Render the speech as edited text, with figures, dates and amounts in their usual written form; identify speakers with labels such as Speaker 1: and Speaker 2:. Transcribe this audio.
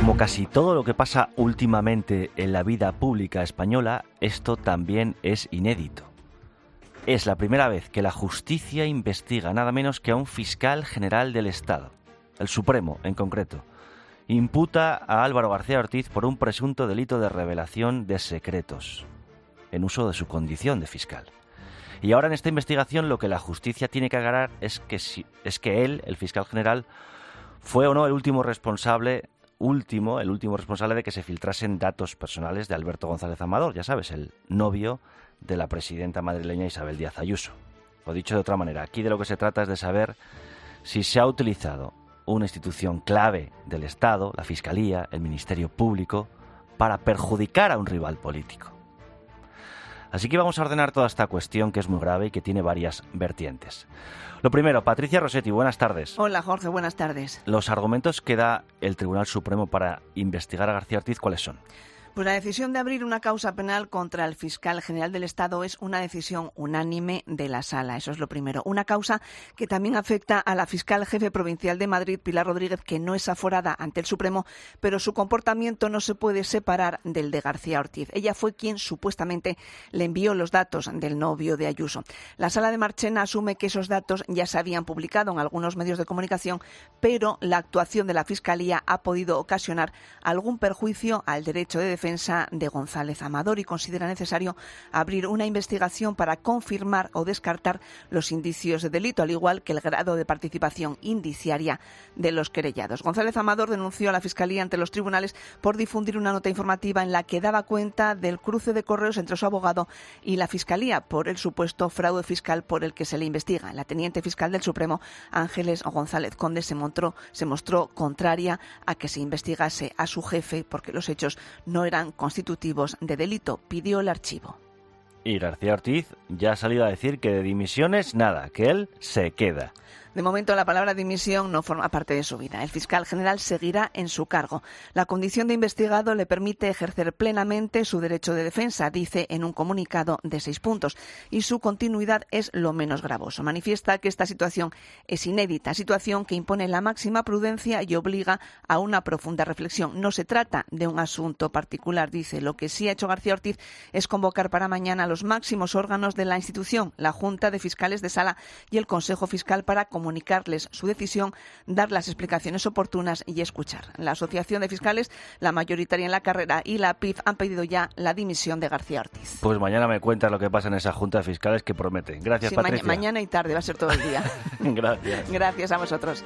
Speaker 1: Como casi todo lo que pasa últimamente en la vida pública española, esto también es inédito. Es la primera vez que la justicia investiga nada menos que a un fiscal general del Estado, el Supremo en concreto. Imputa a Álvaro García Ortiz por un presunto delito de revelación de secretos, en uso de su condición de fiscal. Y ahora en esta investigación lo que la justicia tiene que aclarar es que él, el fiscal general, fue o no el último responsable de que se filtrasen datos personales de Alberto González Amador, ya sabes, el novio de la presidenta madrileña Isabel Díaz Ayuso. O dicho de otra manera, aquí de lo que se trata es de saber si se ha utilizado una institución clave del Estado, la Fiscalía, el Ministerio Público, para perjudicar a un rival político. Así que vamos a ordenar toda esta cuestión, que es muy grave y que tiene varias vertientes. Lo primero, Patricia Rossetti, buenas tardes.
Speaker 2: Hola, Jorge, buenas tardes.
Speaker 1: Los argumentos que da el Tribunal Supremo para investigar a García Ortiz, ¿cuáles son?
Speaker 2: Pues la decisión de abrir una causa penal contra el fiscal general del Estado es una decisión unánime de la Sala. Eso es lo primero. Una causa que también afecta a la fiscal jefe provincial de Madrid, Pilar Rodríguez, que no es aforada ante el Supremo, pero su comportamiento no se puede separar del de García Ortiz. Ella fue quien supuestamente le envió los datos del novio de Ayuso. La Sala de Marchena asume que esos datos ya se habían publicado en algunos medios de comunicación, pero la actuación de la Fiscalía ha podido ocasionar algún perjuicio al derecho de defensa de González Amador y considera necesario abrir una investigación para confirmar o descartar los indicios de delito, al igual que el grado de participación indiciaria de los querellados. González Amador denunció a la Fiscalía ante los tribunales por difundir una nota informativa en la que daba cuenta del cruce de correos entre su abogado y la Fiscalía por el supuesto fraude fiscal por el que se le investiga. La teniente fiscal del Supremo, Ángeles González Conde, se mostró contraria a que se investigase a su jefe porque los hechos no eran constitutivos de delito. Pidió el archivo.
Speaker 1: Y García Ortiz ya ha salido a decir que de dimisiones nada, que él se queda.
Speaker 2: De momento, la palabra dimisión no forma parte de su vida. El fiscal general seguirá en su cargo. La condición de investigado le permite ejercer plenamente su derecho de defensa, dice en un comunicado de 6 puntos, y su continuidad es lo menos gravoso. Manifiesta que esta situación es inédita, situación que impone la máxima prudencia y obliga a una profunda reflexión. No se trata de un asunto particular, dice. Lo que sí ha hecho García Ortiz es convocar para mañana a los máximos órganos de la institución, la Junta de Fiscales de Sala y el Consejo Fiscal, para comunicarles su decisión, dar las explicaciones oportunas y escuchar. La Asociación de Fiscales, la mayoritaria en la carrera, y la PIF han pedido ya la dimisión de García Ortiz.
Speaker 1: Pues mañana me cuentas lo que pasa en esa Junta de Fiscales, que promete. Gracias,
Speaker 2: sí,
Speaker 1: Patricia.
Speaker 2: Mañana y tarde, va a ser todo el día.
Speaker 1: Gracias.
Speaker 2: Gracias a vosotros.